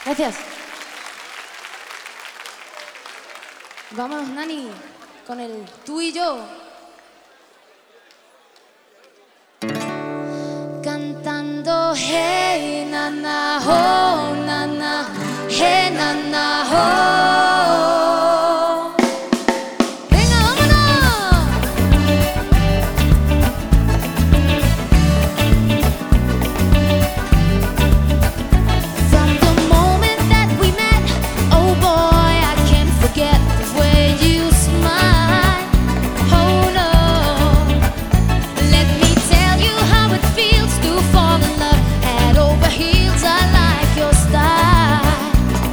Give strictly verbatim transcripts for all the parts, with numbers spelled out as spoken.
Gracias. Vamos, Nani, con el tú y yo. Cantando hey nana oh nana, hey nana oh. Venga, vámonos. From the moment that we met, oh boy, I can't forget the way you smile. Oh no, let me tell you how it feels to fall in love head over heels. I like your style.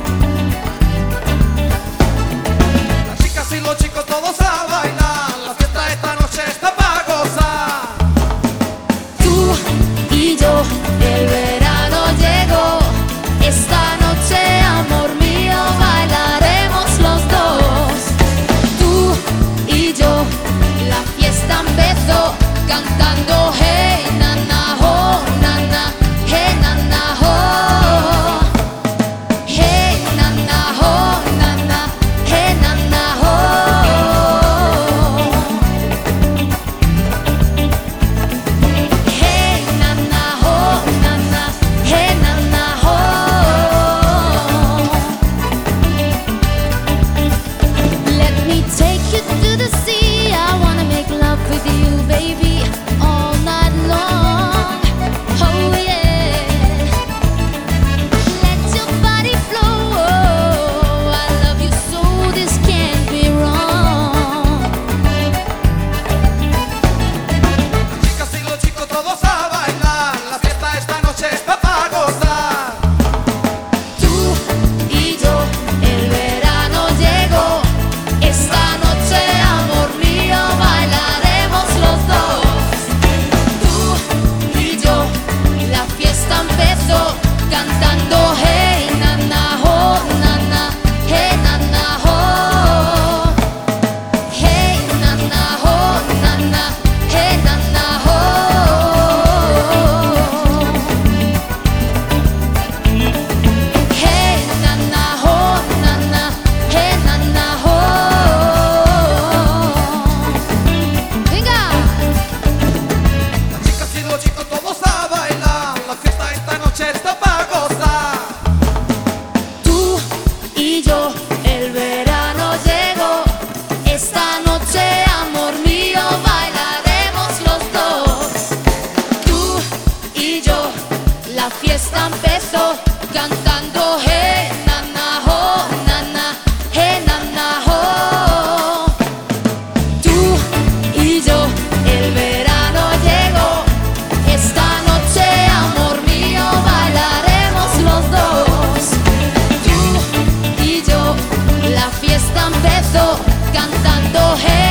Las chicas y los chicos todos a bailar, la fiesta esta noche está para gozar. Tú y yo, el verano llegó. Esta noche, amor mío, bailaremos los dos. Tú y yo, la fiesta empezó cantando hey nana oh nana, hey nana oh, hey nana oh nana, hey nana oh. Hey nana oh nana, hey nana oh. Let me take you to the sea. I wanna make love with you, baby, all night long. Oh yeah. Let your body flow. I love you so this can't be wrong. Chicas y los chicos todos a bailar, la fiesta esta noche está para gozar. Tú y yo, el verano llegó. Esta noche, amor mío, bailaremos los dos. Tú y yo, la fiesta empezó cantando hey nana oh nana, hey nana oh, hey nana oh nana, hey nana oh. Hey nana oh nana, hey nana oh. Venga. Las chicas y los chicos todos a bailar, la fiesta esta noche está para gozar. Tú y yo, el verano llegó. Esta noche, amor mío, bailaremos los dos. Tú y yo, la fiesta empezó cantando hey nana oh nana, hey nana oh. Tú y yo, el verano llegó. Esta noche, amor mío, bailaremos los dos. Tú y yo, la fiesta empezó cantando hey